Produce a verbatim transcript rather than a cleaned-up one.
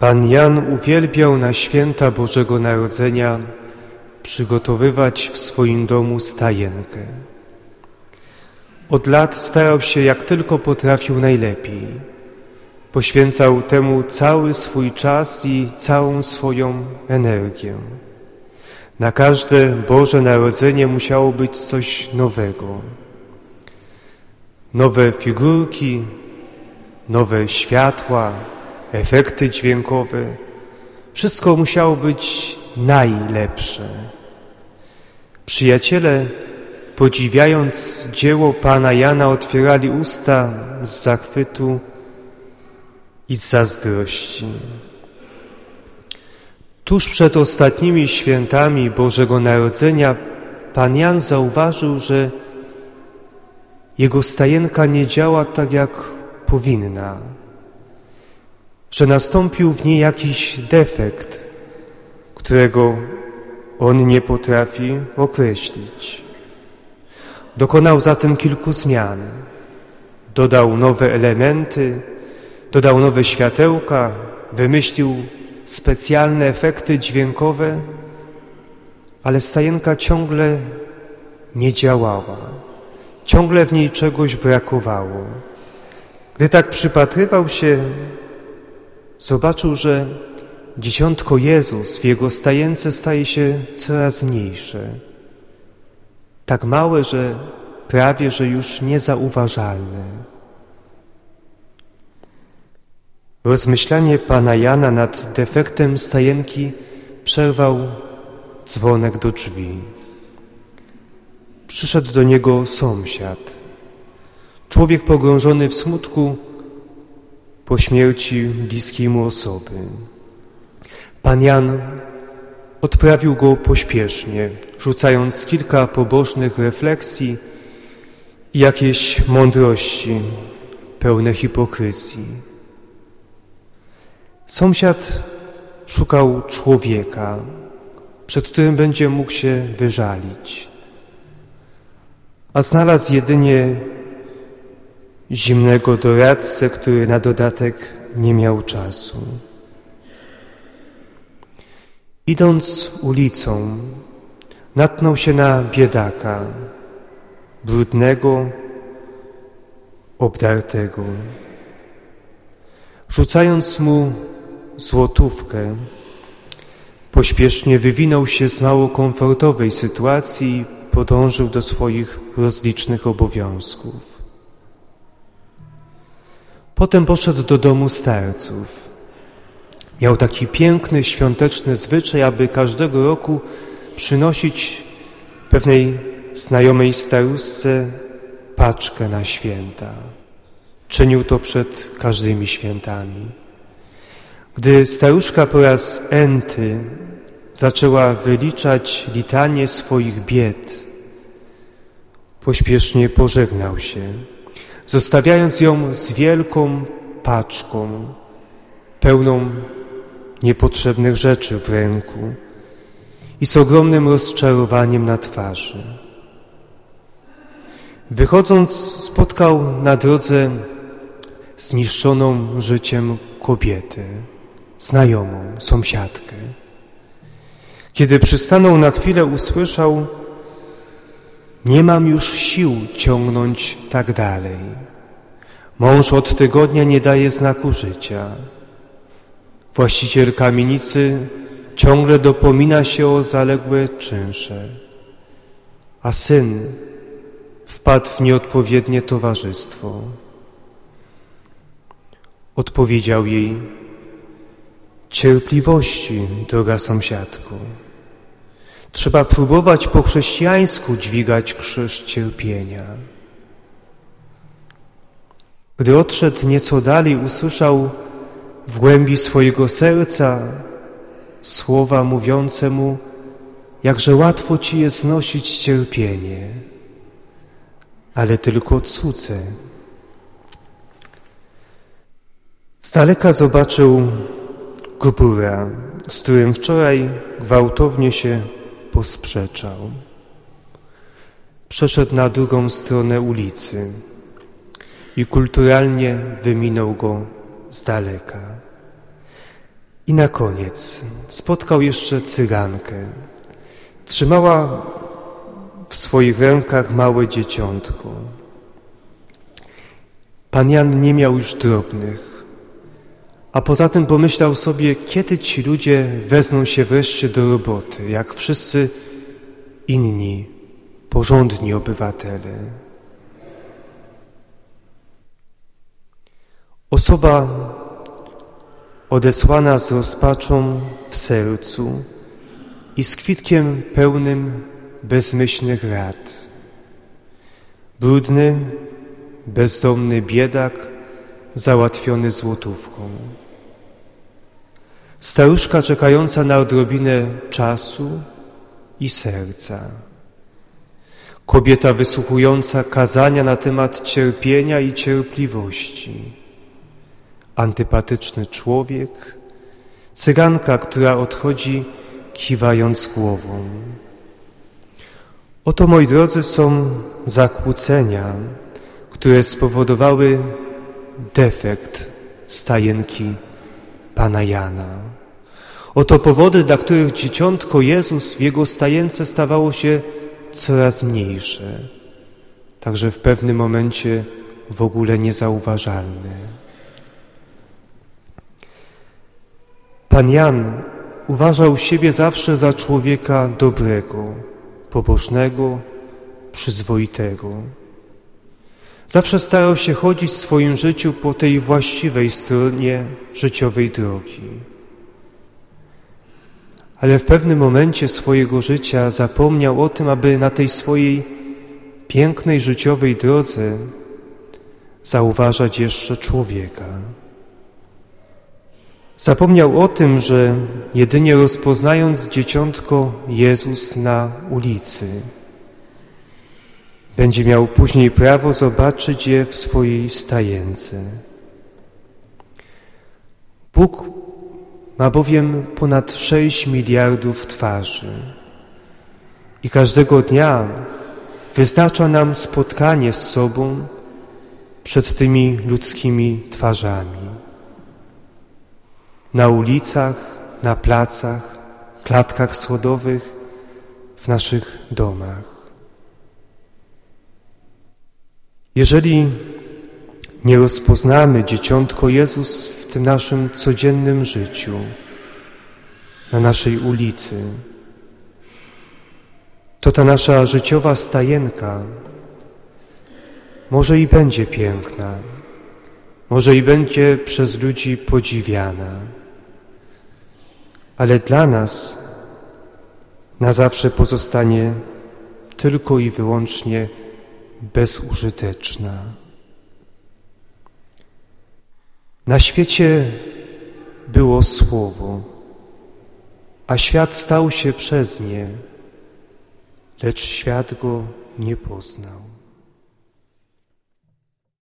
Pan Jan uwielbiał na święta Bożego Narodzenia przygotowywać w swoim domu stajenkę. Od lat starał się jak tylko potrafił najlepiej. Poświęcał temu cały swój czas i całą swoją energię. Na każde Boże Narodzenie musiało być coś nowego. Nowe figurki, nowe światła, efekty dźwiękowe. Wszystko musiało być najlepsze. Przyjaciele, podziwiając dzieło Pana Jana, otwierali usta z zachwytu i z zazdrości. Tuż przed ostatnimi świętami Bożego Narodzenia Pan Jan zauważył, że jego stajenka nie działa tak, jak powinna, że nastąpił w niej jakiś defekt, którego on nie potrafi określić. Dokonał zatem kilku zmian. Dodał nowe elementy, dodał nowe światełka, wymyślił specjalne efekty dźwiękowe, ale stajenka ciągle nie działała. Ciągle w niej czegoś brakowało. Gdy tak przypatrywał się, zobaczył, że dzieciątko Jezus w jego stajence staje się coraz mniejsze. Tak małe, że prawie, że już niezauważalne. Rozmyślanie Pana Jana nad defektem stajenki przerwał dzwonek do drzwi. Przyszedł do niego sąsiad. Człowiek pogrążony w smutku po śmierci bliskiej mu osoby. Pan Jan odprawił go pośpiesznie, rzucając kilka pobożnych refleksji i jakieś mądrości pełne hipokryzji. Sąsiad szukał człowieka, przed którym będzie mógł się wyżalić, a znalazł jedynie zimnego doradcę, który na dodatek nie miał czasu. Idąc ulicą, natknął się na biedaka, brudnego, obdartego. Rzucając mu złotówkę, pośpiesznie wywinął się z mało komfortowej sytuacji i podążył do swoich rozlicznych obowiązków. Potem poszedł do domu starców. Miał taki piękny, świąteczny zwyczaj, aby każdego roku przynosić pewnej znajomej staruszce paczkę na święta. Czynił to przed każdymi świętami. Gdy staruszka po raz enty zaczęła wyliczać litanię swoich bied, pośpiesznie pożegnał się, zostawiając ją z wielką paczką, pełną niepotrzebnych rzeczy w ręku i z ogromnym rozczarowaniem na twarzy. Wychodząc, spotkał na drodze zniszczoną życiem kobietę, znajomą, sąsiadkę. Kiedy przystanął na chwilę, usłyszał: nie mam już sił ciągnąć tak dalej. Mąż od tygodnia nie daje znaku życia. Właściciel kamienicy ciągle dopomina się o zaległe czynsze, a syn wpadł w nieodpowiednie towarzystwo. Odpowiedział jej: cierpliwości, droga sąsiadko. Trzeba próbować po chrześcijańsku dźwigać krzyż cierpienia. Gdy odszedł nieco dalej, usłyszał w głębi swojego serca słowa mówiące mu, jakże łatwo ci jest znosić cierpienie, ale tylko cudze. Z daleka zobaczył Gbura, z którym wczoraj gwałtownie się posprzeczał. Przeszedł na drugą stronę ulicy i kulturalnie wyminął go z daleka. I na koniec spotkał jeszcze cygankę. Trzymała w swoich rękach małe dzieciątko. Pan Jan nie miał już drobnych, a poza tym pomyślał sobie, kiedy ci ludzie wezmą się wreszcie do roboty, jak wszyscy inni, porządni obywatele. Osoba odesłana z rozpaczą w sercu i z kwitkiem pełnym bezmyślnych rad. Brudny, bezdomny biedak załatwiony złotówką. Staruszka czekająca na odrobinę czasu i serca. Kobieta wysłuchująca kazania na temat cierpienia i cierpliwości. Antypatyczny człowiek, cyganka, która odchodzi kiwając głową. Oto, moi drodzy, są zakłócenia, które spowodowały defekt stajenki Pana Jana. Oto powody, dla których dzieciątko Jezus w jego stajence stawało się coraz mniejsze, także w pewnym momencie w ogóle niezauważalne. Pan Jan uważał siebie zawsze za człowieka dobrego, pobożnego, przyzwoitego. Zawsze starał się chodzić w swoim życiu po tej właściwej stronie życiowej drogi. Ale w pewnym momencie swojego życia zapomniał o tym, aby na tej swojej pięknej życiowej drodze zauważać jeszcze człowieka. Zapomniał o tym, że jedynie rozpoznając dzieciątko Jezus na ulicy, będzie miał później prawo zobaczyć je w swojej stajence. Bóg ma bowiem ponad sześć miliardów twarzy i każdego dnia wyznacza nam spotkanie z sobą przed tymi ludzkimi twarzami. Na ulicach, na placach, klatkach schodowych, w naszych domach. Jeżeli nie rozpoznamy dzieciątko Jezus w tym naszym codziennym życiu, na naszej ulicy, to ta nasza życiowa stajenka może i będzie piękna, może i będzie przez ludzi podziwiana, ale dla nas na zawsze pozostanie tylko i wyłącznie bezużyteczna. Na świecie było Słowo, a świat stał się przez nie, lecz świat go nie poznał.